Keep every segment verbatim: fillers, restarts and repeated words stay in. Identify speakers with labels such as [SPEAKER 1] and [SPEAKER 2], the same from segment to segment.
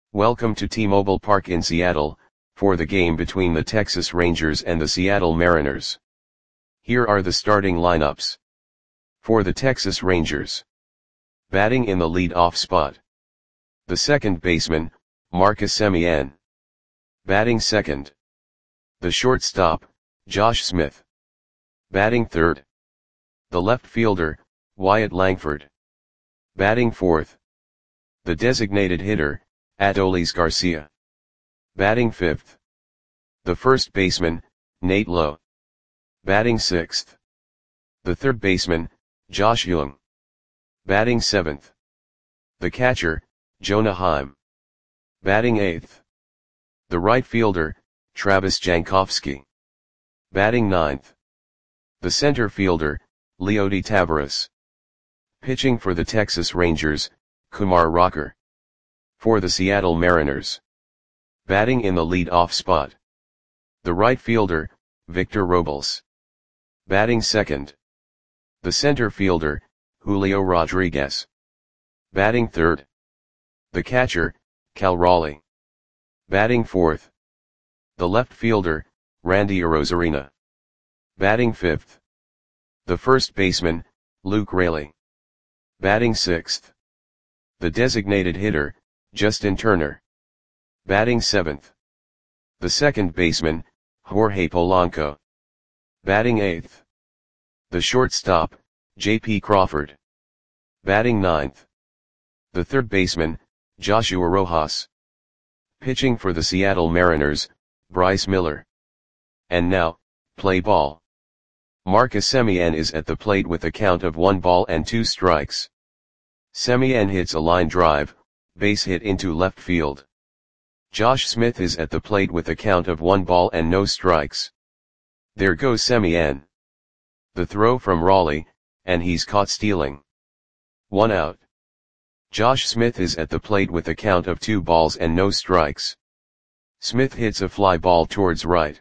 [SPEAKER 1] Welcome to T-Mobile Park in Seattle, for the game between the Texas Rangers and the Seattle Mariners. Here are the starting lineups. For the Texas Rangers. Batting in the lead-off spot. The second baseman, Marcus Semien. Batting second. The shortstop, Josh Smith. Batting third. The left fielder, Wyatt Langford. Batting fourth. The designated hitter, Adolis Garcia. Batting fifth. The first baseman, Nate Lowe. Batting sixth. The third baseman, Josh Jung. Batting seventh. The catcher, Jonah Heim. Batting eighth. The right fielder, Travis Jankowski. Batting ninth. The center fielder, Leody Taveras. Pitching for the Texas Rangers, Kumar Rocker. For the Seattle Mariners. Batting in the lead-off spot. The right fielder, Victor Robles. Batting second. The center fielder, Julio Rodriguez. Batting third. The catcher, Cal Raleigh. Batting fourth. The left fielder, Randy Arozarena. Batting fifth. The first baseman, Luke Raley. Batting sixth. The designated hitter, Justin Turner. Batting seventh. The second baseman, Jorge Polanco. Batting eighth. The shortstop, J P Crawford. Batting ninth. The third baseman, Joshua Rojas. Pitching for the Seattle Mariners, Bryce Miller. And now, play ball. Marcus Semien is at the plate with a count of one ball and two strikes. Semien hits a line drive, base hit into left field. Josh Smith is at the plate with a count of one ball and no strikes. There goes Semien. The throw from Raleigh, and he's caught stealing. One out. Josh Smith is at the plate with a count of two balls and no strikes. Smith hits a fly ball towards right.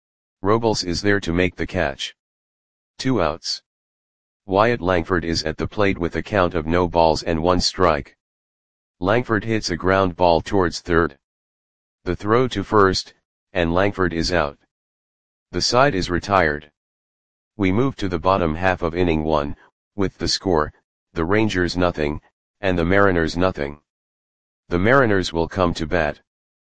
[SPEAKER 1] Robles is there to make the catch. Two outs. Wyatt Langford is at the plate with a count of no balls and one strike. Langford hits a ground ball towards third. The throw to first, and Langford is out. The side is retired. We move to the bottom half of inning one, with the score, the Rangers nothing, and the Mariners nothing. The Mariners will come to bat.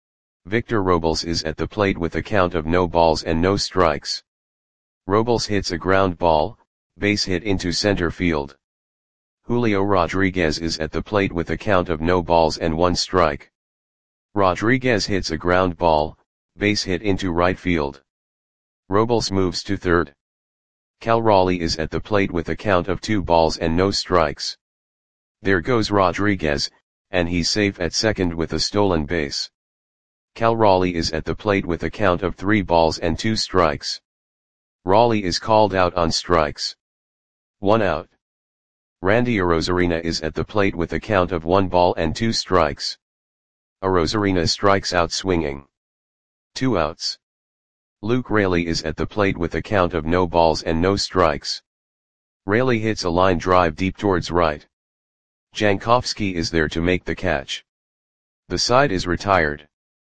[SPEAKER 1] Victor Robles is at the plate with a count of no balls and no strikes. Robles hits a ground ball, base hit into center field. Julio Rodriguez is at the plate with a count of no balls and one strike. Rodriguez hits a ground ball, base hit into right field. Robles moves to third. Cal Raleigh is at the plate with a count of two balls and no strikes. There goes Rodriguez, and he's safe at second with a stolen base. Cal Raleigh is at the plate with a count of three balls and two strikes. Raleigh is called out on strikes. One out. Randy Arozarena is at the plate with a count of one ball and two strikes. Arozarena strikes out swinging. Two outs. Luke Raley is at the plate with a count of no balls and no strikes. Raley hits a line drive deep towards right. Jankowski is there to make the catch. The side is retired.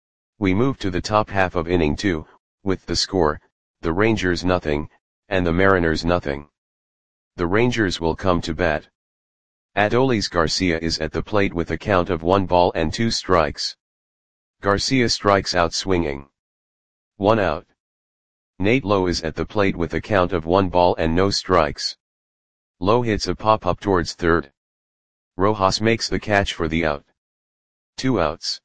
[SPEAKER 1] We move to the top half of inning two, with the score, the Rangers nothing, and the Mariners nothing. The Rangers will come to bat. Adolis Garcia is at the plate with a count of one ball and two strikes. Garcia strikes out swinging. One out. Nate Lowe is at the plate with a count of one ball and no strikes. Lowe hits a pop-up towards third. Rojas makes the catch for the out. Two outs.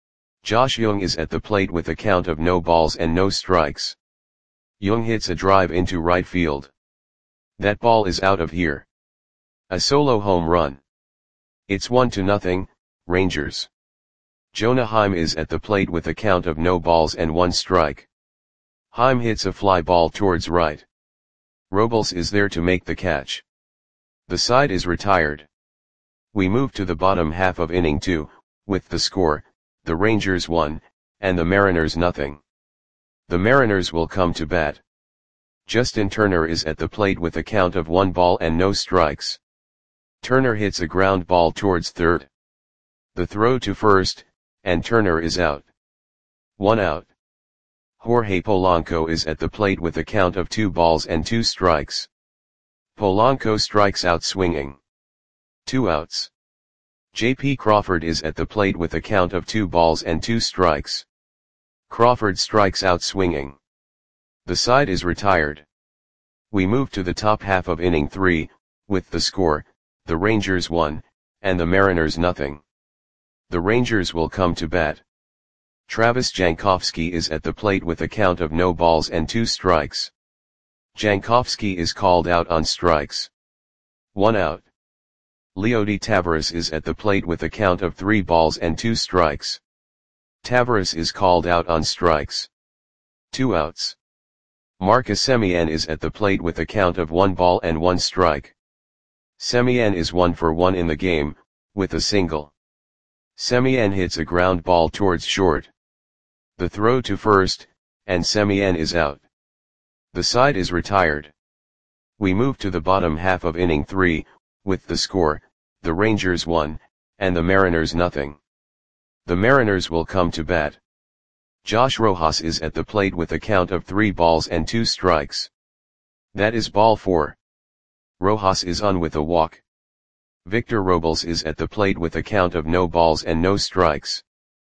[SPEAKER 1] Josh Jung is at the plate with a count of no balls and no strikes. Jung hits a drive into right field. That ball is out of here. A solo home run. It's one to nothing, Rangers. Jonah Heim is at the plate with a count of no balls and one strike. Heim hits a fly ball towards right. Robles is there to make the catch. The side is retired. We move to the bottom half of inning two, with the score, the Rangers one, and the Mariners nothing. The Mariners will come to bat. Justin Turner is at the plate with a count of one ball and no strikes. Turner hits a ground ball towards third. The throw to first, and Turner is out. One out. Jorge Polanco is at the plate with a count of two balls and two strikes. Polanco strikes out swinging. Two outs. J P Crawford is at the plate with a count of two balls and two strikes. Crawford strikes out swinging. The side is retired. We move to the top half of inning three, with the score, the Rangers one, and the Mariners nothing. The Rangers will come to bat. Travis Jankowski is at the plate with a count of no balls and two strikes. Jankowski is called out on strikes. One out. Leody Taveras is at the plate with a count of three balls and two strikes. Taveras is called out on strikes. Two outs. Marcus Semien is at the plate with a count of one ball and one strike. Semien is one for one in the game, with a single. Semien hits a ground ball towards short. The throw to first, and Semien is out. The side is retired. We move to the bottom half of inning three, with the score, the Rangers one, and the Mariners nothing. The Mariners will come to bat. Josh Rojas is at the plate with a count of three balls and two strikes. That is ball four. Rojas is on with a walk. Victor Robles is at the plate with a count of no balls and no strikes.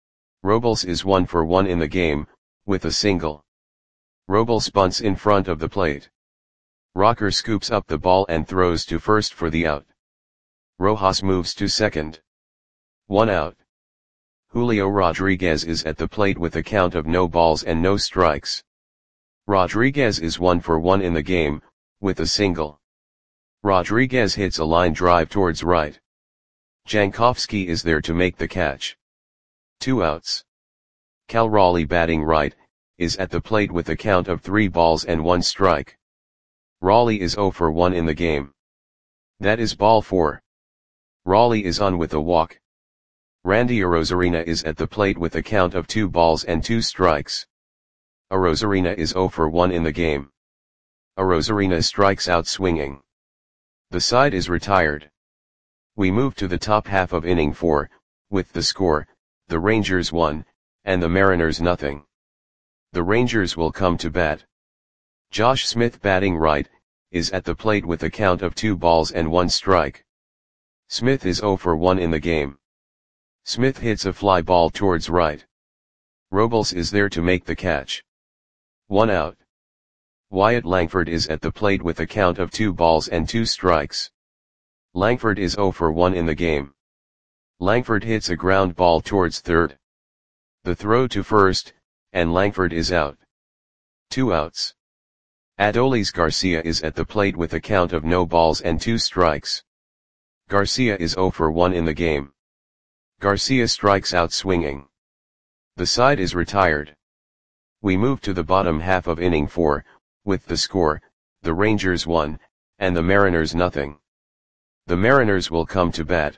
[SPEAKER 1] Robles is one for one in the game, with a single. Robles bunts in front of the plate. Rocker scoops up the ball and throws to first for the out. Rojas moves to second. One out. Julio Rodriguez is at the plate with a count of no balls and no strikes. Rodriguez is one for one in the game, with a single. Rodriguez hits a line drive towards right. Jankowski is there to make the catch. Two outs. Cal Raleigh, batting right, is at the plate with a count of three balls and one strike. Raleigh is zero for one in the game. That is ball four. Raleigh is on with a walk. Randy Arozarena is at the plate with a count of two balls and two strikes. Arozarena is zero for one in the game. Arozarena strikes out swinging. The side is retired. We move to the top half of inning four, with the score, the Rangers one, and the Mariners nothing. The Rangers will come to bat. Josh Smith, batting right, is at the plate with a count of two balls and one strike. Smith is zero for one in the game. Smith hits a fly ball towards right. Robles is there to make the catch. One out. Wyatt Langford is at the plate with a count of two balls and two strikes. Langford is zero for one in the game. Langford hits a ground ball towards third. The throw to first, and Langford is out. Two outs. Adolis Garcia is at the plate with a count of no balls and two strikes. Garcia is zero for one in the game. Garcia strikes out swinging. The side is retired. We move to the bottom half of inning four, with the score, the Rangers one, and the Mariners nothing. The Mariners will come to bat.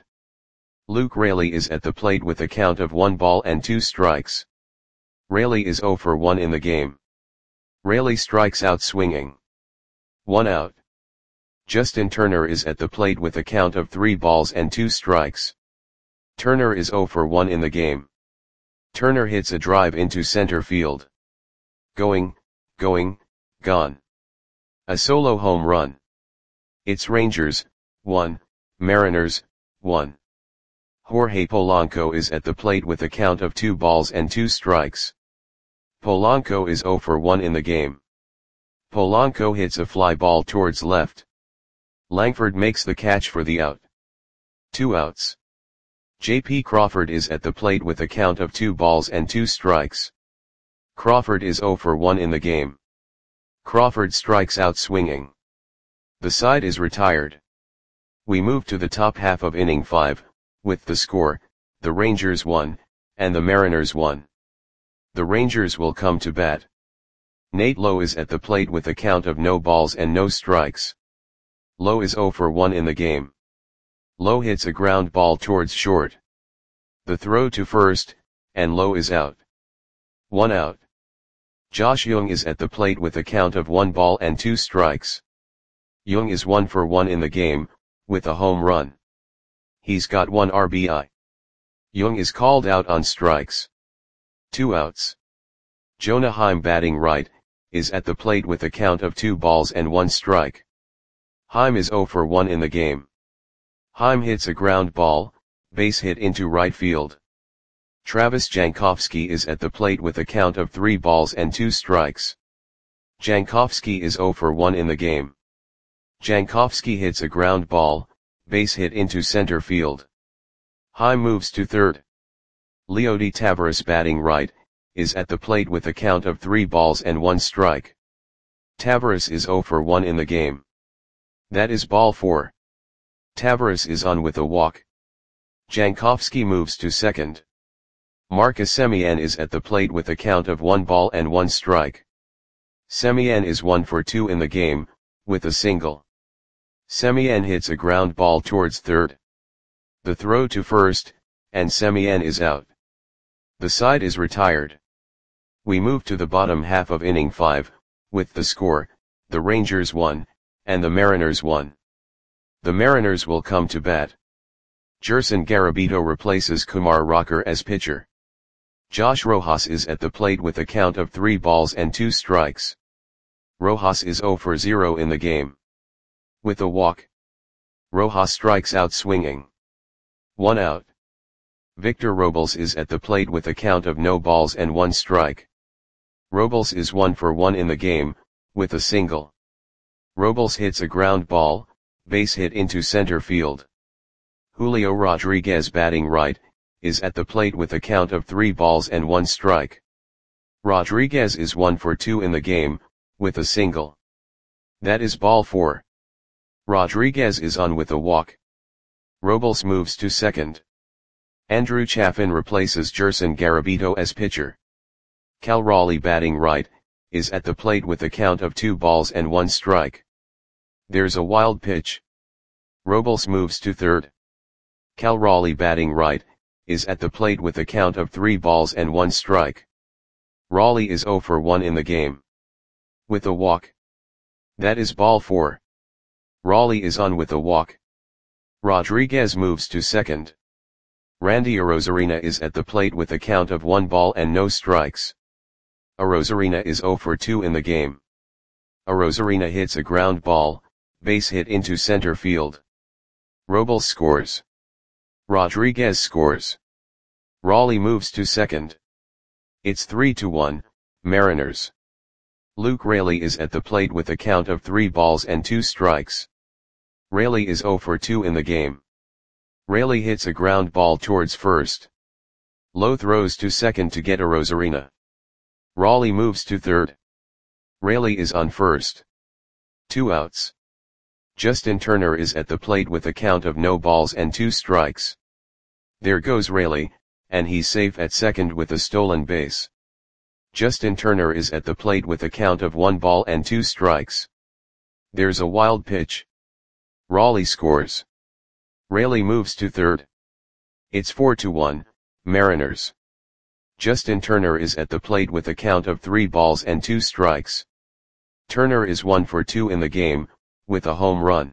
[SPEAKER 1] Luke Raley is at the plate with a count of one ball and two strikes. Raley is zero for one in the game. Raley strikes out swinging. One out. Justin Turner is at the plate with a count of three balls and two strikes. Turner is zero for one in the game. Turner hits a drive into center field. Going, going, gone. A solo home run. It's Rangers, one, Mariners, one. Jorge Polanco is at the plate with a count of two balls and two strikes. Polanco is zero for one in the game. Polanco hits a fly ball towards left. Langford makes the catch for the out. Two outs. J P Crawford is at the plate with a count of two balls and two strikes. Crawford is zero for one in the game. Crawford strikes out swinging. The side is retired. We move to the top half of inning five, with the score, the Rangers one, and the Mariners one. The Rangers will come to bat. Nate Lowe is at the plate with a count of no balls and no strikes. Lowe is zero for one in the game. Lowe hits a ground ball towards short. The throw to first, and Lowe is out. One out. Josh Jung is at the plate with a count of one ball and two strikes. Jung is one for one in the game, with a home run. He's got one R B I. Jung is called out on strikes. Two outs. Jonah Heim batting right, is at the plate with a count of two balls and one strike. Heim is oh for one in the game. Heim hits a ground ball, base hit into right field. Travis Jankowski is at the plate with a count of three balls and two strikes. Jankowski is oh for one in the game. Jankowski hits a ground ball, base hit into center field. Heim moves to third. Leody Taveras batting right, is at the plate with a count of three balls and one strike. Taveras is oh for one in the game. That is ball four. Taveras is on with a walk. Jankowski moves to second. Marcus Semien is at the plate with a count of one ball and one strike. Semien is one for two in the game, with a single. Semien hits a ground ball towards third. The throw to first, and Semien is out. The side is retired. We move to the bottom half of inning five, with the score, the Rangers won, and the Mariners won. The Mariners will come to bat. Gerson Garabito replaces Kumar Rocker as pitcher. Josh Rojas is at the plate with a count of three balls and two strikes. Rojas is oh for zero in the game. With a walk, Rojas strikes out swinging. One out. Victor Robles is at the plate with a count of no balls and one strike. Robles is one for one in the game, with a single. Robles hits a ground ball, base hit into center field. Julio Rodriguez batting right, is at the plate with a count of three balls and one strike. Rodriguez is one for two in the game, with a single. That is ball four. Rodriguez is on with a walk. Robles moves to second. Andrew Chafin replaces Gerson Garabito as pitcher. Cal Raleigh batting right, is at the plate with a count of two balls and one strike. There's a wild pitch. Robles moves to third. Cal Raleigh batting right, is at the plate with a count of three balls and one strike. Raleigh is oh for one in the game. With a walk. That is ball four. Raleigh is on with a walk. Rodriguez moves to second. Randy Arozarena is at the plate with a count of one ball and no strikes. Arozarena is oh for two in the game. Arozarena hits a ground ball, base hit into center field. Robles scores. Rodriguez scores. Raleigh moves to second. It's three to one, Mariners. Luke Raley is at the plate with a count of three balls and two strikes. Raley is oh for two in the game. Raley hits a ground ball towards first. Lowe throws to second to get Arozarena. Raleigh moves to third. Raley is on first. Two outs. Justin Turner is at the plate with a count of no balls and two strikes. There goes Raley, and he's safe at second with a stolen base. Justin Turner is at the plate with a count of one ball and two strikes. There's a wild pitch. Raleigh scores. Raley moves to third. It's four to one, Mariners. Justin Turner is at the plate with a count of three balls and two strikes. Turner is one for two in the game, with a home run.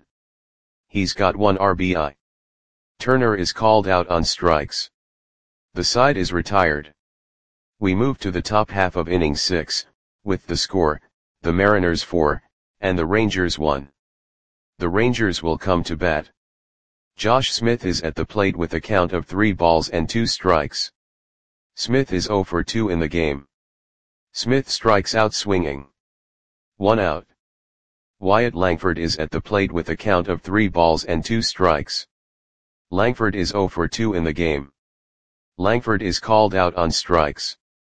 [SPEAKER 1] He's got one R B I. Turner is called out on strikes. The side is retired. We move to the top half of inning six, with the score, the Mariners four, and the Rangers one. The Rangers will come to bat. Josh Smith is at the plate with a count of three balls and two strikes. Smith is oh for two in the game. Smith strikes out swinging. One out. Wyatt Langford is at the plate with a count of three balls and two strikes. Langford is oh for two in the game. Langford is called out on strikes.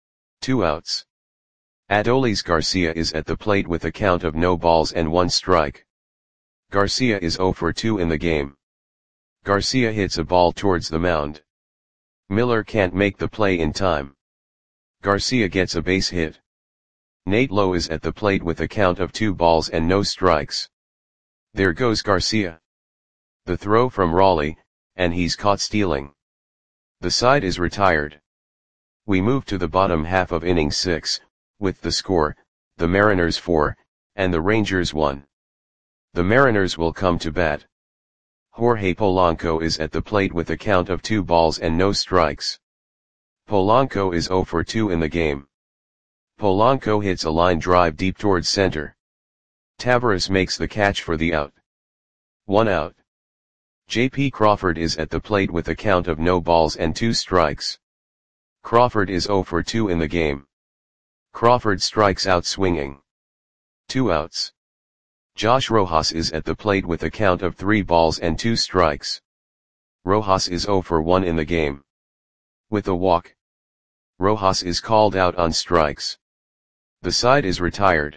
[SPEAKER 1] Two outs. Adolis Garcia is at the plate with a count of no balls and one strike. Garcia is oh for two in the game. Garcia hits a ball towards the mound. Miller can't make the play in time. Garcia gets a base hit. Nate Lowe is at the plate with a count of two balls and no strikes. There goes Garcia. The throw from Raleigh, and he's caught stealing. The side is retired. We move to the bottom half of inning six, with the score, the Mariners four, and the Rangers one. The Mariners will come to bat. Jorge Polanco is at the plate with a count of two balls and no strikes. Polanco is zero for two in the game. Polanco hits a line drive deep towards center. Taveras makes the catch for the out. One out. J P Crawford is at the plate with a count of no balls and two strikes. Crawford is zero for two in the game. Crawford strikes out swinging. Two outs. Josh Rojas is at the plate with a count of three balls and two strikes. Rojas is zero for one in the game. With a walk. Rojas is called out on strikes. The side is retired.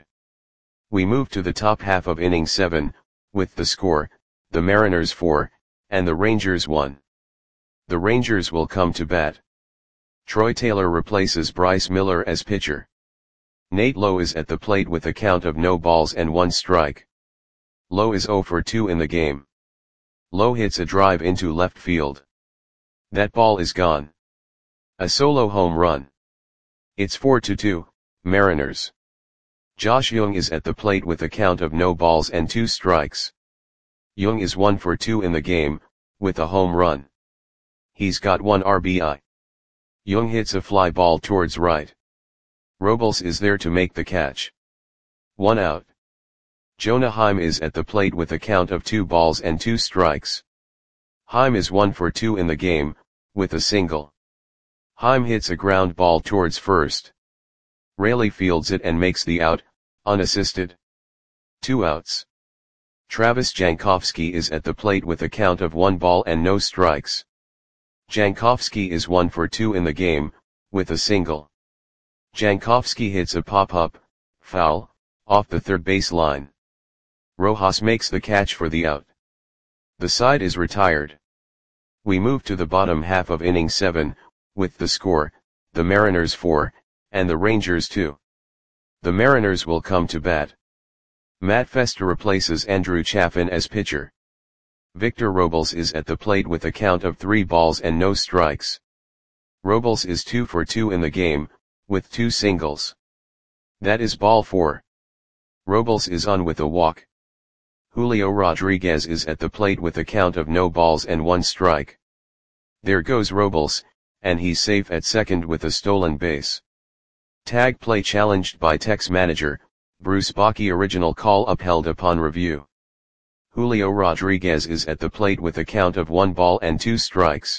[SPEAKER 1] We move to the top half of inning seven, with the score, the Mariners four, and the Rangers one. The Rangers will come to bat. Troy Taylor replaces Bryce Miller as pitcher. Nate Lowe is at the plate with a count of no balls and one strike. Lowe is zero for two in the game. Lowe hits a drive into left field. That ball is gone. A solo home run. It's four to two, Mariners. Josh Jung is at the plate with a count of no balls and two strikes. Jung is one for two in the game, with a home run. He's got one R B I. Jung hits a fly ball towards right. Robles is there to make the catch. One out. Jonah Heim is at the plate with a count of two balls and two strikes. Heim is one for two in the game, with a single. Heim hits a ground ball towards first. Raley fields it and makes the out, unassisted. Two outs. Travis Jankowski is at the plate with a count of one ball and no strikes. Jankowski is one for two in the game, with a single. Jankowski hits a pop-up, foul, off the third base line. Rojas makes the catch for the out. The side is retired. We move to the bottom half of inning seven, with the score, the Mariners four, and the Rangers two. The Mariners will come to bat. Matt Festa replaces Andrew Chafin as pitcher. Victor Robles is at the plate with a count of three balls and no strikes. Robles is two for two in the game, with two singles. That is ball four. Robles is on with a walk. Julio Rodriguez is at the plate with a count of no balls and one strike. There goes Robles, and he's safe at second with a stolen base. Tag play challenged by Tex manager, Bruce Bochy. Original call upheld upon review. Julio Rodriguez is at the plate with a count of one ball and two strikes.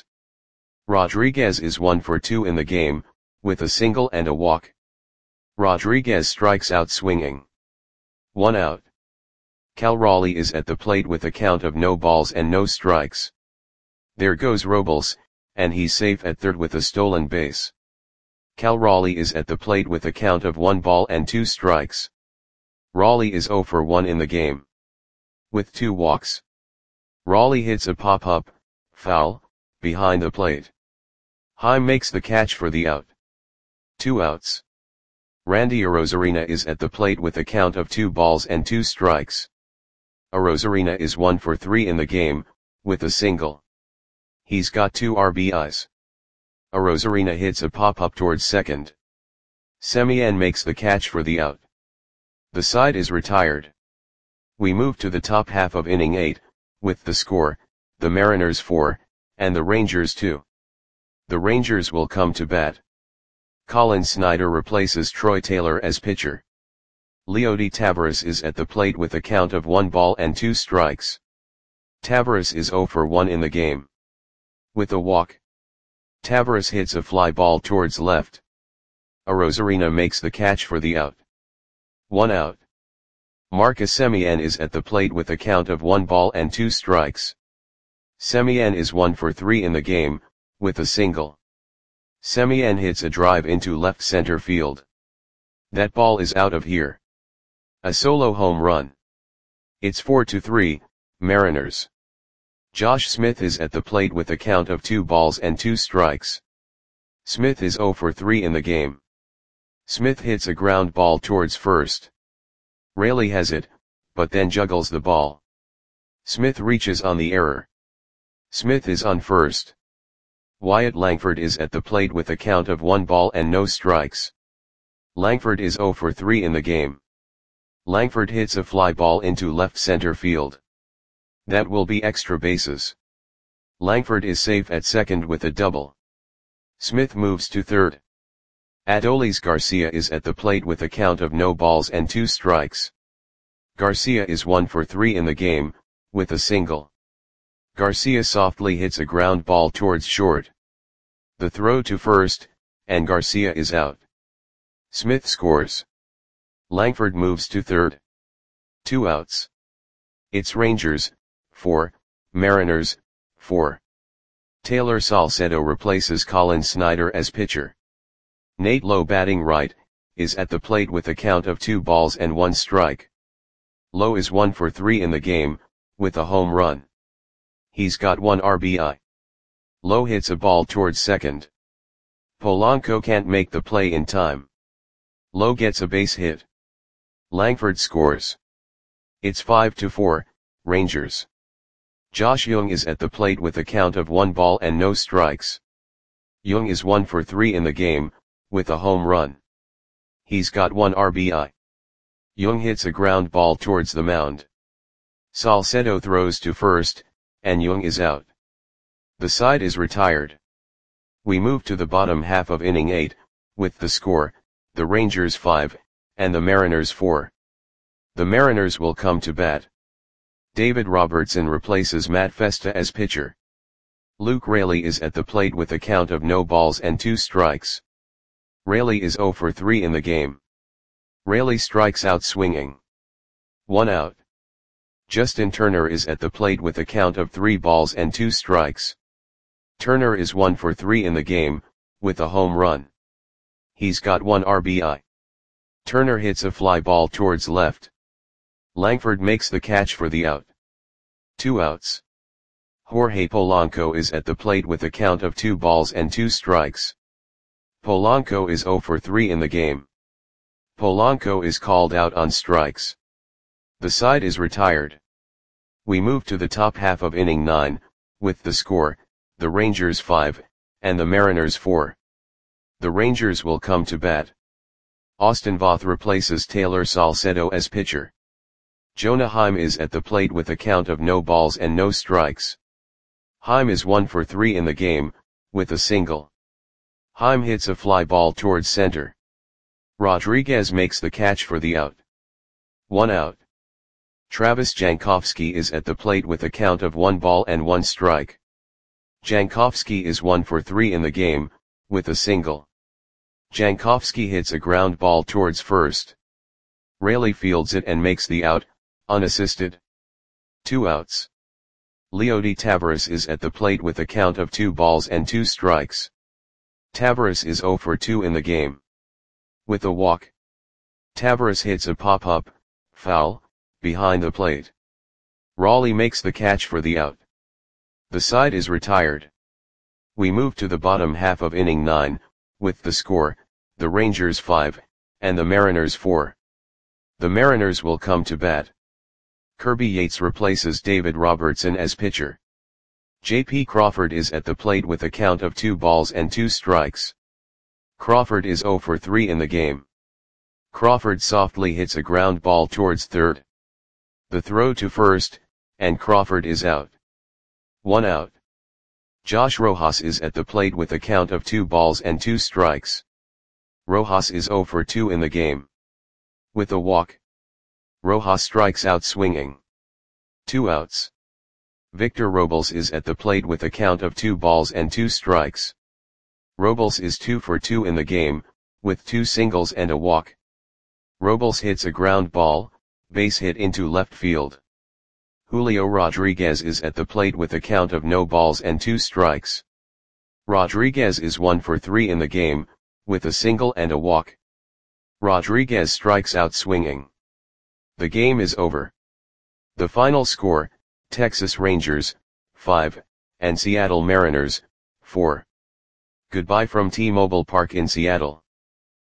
[SPEAKER 1] Rodriguez is one for two in the game, with a single and a walk. Rodriguez strikes out swinging. One out. Cal Raleigh is at the plate with a count of no balls and no strikes. There goes Robles, and he's safe at third with a stolen base. Cal Raleigh is at the plate with a count of one ball and two strikes. Raleigh is zero for one in the game. With two walks. Raleigh hits a pop-up, foul, behind the plate. Heim makes the catch for the out. Two outs. Randy Arozarena is at the plate with a count of two balls and two strikes. Arozarena is one for three in the game, with a single. He's got two R B Is. Arozarena hits a pop-up towards second. Semien makes the catch for the out. The side is retired. We move to the top half of inning eight, with the score, the Mariners four, and the Rangers two. The Rangers will come to bat. Colin Snyder replaces Troy Taylor as pitcher. Leody Taveras is at the plate with a count of one ball and two strikes. Taveras is zero for one in the game. With a walk. Taveras hits a fly ball towards left. Arozarena makes the catch for the out. One out. Marcus Semien is at the plate with a count of one ball and two strikes. Semien is one for three in the game, with a single. Semien hits a drive into left center field. That ball is out of here. A solo home run. It's four to three, Mariners. Josh Smith is at the plate with a count of two balls and two strikes. Smith is zero for three in the game. Smith hits a ground ball towards first. Raley has it, but then juggles the ball. Smith reaches on the error. Smith is on first. Wyatt Langford is at the plate with a count of one ball and no strikes. Langford is zero for three in the game. Langford hits a fly ball into left center field. That will be extra bases. Langford is safe at second with a double. Smith moves to third. Adolis Garcia is at the plate with a count of no balls and two strikes. Garcia is one for three in the game, with a single. Garcia softly hits a ground ball towards short. The throw to first, and Garcia is out. Smith scores. Langford moves to third. Two outs. It's Rangers, four, Mariners, four. Taylor Salcedo replaces Colin Snyder as pitcher. Nate Lowe, batting right, is at the plate with a count of two balls and one strike. Lowe is one for three in the game, with a home run. He's got one R B I. Lowe hits a ball towards second. Polanco can't make the play in time. Lowe gets a base hit. Langford scores. It's five to four, Rangers. Josh Jung is at the plate with a count of one ball and no strikes. Jung is one for three in the game, with a home run. He's got one R B I. Jung hits a ground ball towards the mound. Salcedo throws to first, and Jung is out. The side is retired. We move to the bottom half of inning eight, with the score, the Rangers five, and the Mariners four. The Mariners will come to bat. David Robertson replaces Matt Festa as pitcher. Luke Raley is at the plate with a count of no balls and two strikes. Raley is zero for three in the game. Raley strikes out swinging. One out. Justin Turner is at the plate with a count of three balls and two strikes. Turner is one for three in the game, with a home run. He's got one R B I. Turner hits a fly ball towards left. Langford makes the catch for the out. Two outs. Jorge Polanco is at the plate with a count of two balls and two strikes. Polanco is zero for three in the game. Polanco is called out on strikes. The side is retired. We move to the top half of inning nine, with the score, the Rangers five, and the Mariners four. The Rangers will come to bat. Austin Voth replaces Taylor Salcedo as pitcher. Jonah Heim is at the plate with a count of no balls and no strikes. Heim is one for three in the game, with a single. Heim hits a fly ball towards center. Rodriguez makes the catch for the out. One out. Travis Jankowski is at the plate with a count of one ball and one strike. Jankowski is one for three in the game, with a single. Jankowski hits a ground ball towards first. Raley fields it and makes the out, unassisted. Two outs. Leody Taveras is at the plate with a count of two balls and two strikes. Taveras is zero for two in the game. With a walk. Taveras hits a pop-up, foul, behind the plate. Raleigh makes the catch for the out. The side is retired. We move to the bottom half of inning nine, with the score, the Rangers five, and the Mariners four. The Mariners will come to bat. Kirby Yates replaces David Robertson as pitcher. J P Crawford is at the plate with a count of two balls and two strikes. Crawford is zero for three in the game. Crawford softly hits a ground ball towards third. The throw to first, and Crawford is out. One out. Josh Rojas is at the plate with a count of two balls and two strikes. Rojas is zero for two in the game. With a walk. Rojas strikes out swinging. Two outs. Victor Robles is at the plate with a count of two balls and two strikes. Robles is two for two in the game, with two singles and a walk. Robles hits a ground ball, base hit into left field. Julio Rodriguez is at the plate with a count of no balls and two strikes. Rodriguez is one for three in the game, with a single and a walk. Rodriguez strikes out swinging. The game is over. The final score, Texas Rangers, five, and Seattle Mariners, four. Goodbye from T-Mobile Park in Seattle.